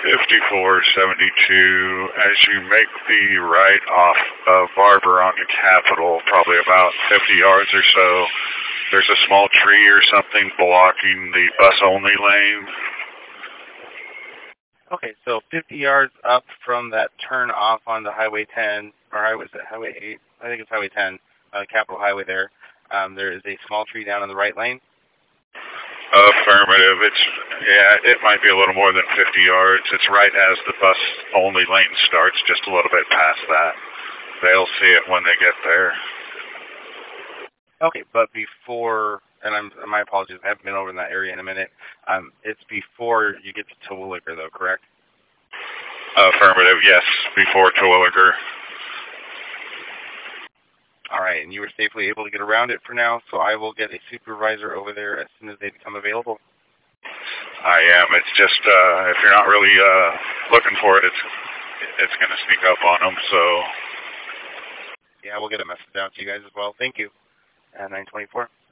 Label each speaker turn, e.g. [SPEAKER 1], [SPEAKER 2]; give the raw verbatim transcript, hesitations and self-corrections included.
[SPEAKER 1] fifty-four seventy-two, as you make the right off of Barber onto Capitol, probably about fifty yards or so, there's a small tree or something blocking the bus-only lane.
[SPEAKER 2] Okay, so fifty yards up from that turn off onto Highway ten, or Highway, is it Highway eight? I think it's Highway ten, uh, Capitol Highway there. Um, there is a small tree down in the right lane.
[SPEAKER 1] Affirmative. It's, yeah, it might be a little more than fifty yards. It's right as the bus-only lane starts, just a little bit past that. They'll see it when they get there.
[SPEAKER 2] Okay, but before, and I'm, my apologies, I haven't been over in that area in a minute. Um, it's before you get to Terwilliger, though, correct?
[SPEAKER 1] Affirmative, yes, before Terwilliger.
[SPEAKER 2] All right, and you were safely able to get around it for now, so I will get a supervisor over there as soon as they become available.
[SPEAKER 1] I am. It's just, uh, if you're not really uh, looking for it, it's it's going to sneak up on them, so...
[SPEAKER 2] Yeah, we'll get a message out to you guys as well. Thank you. Uh, nine twenty-four.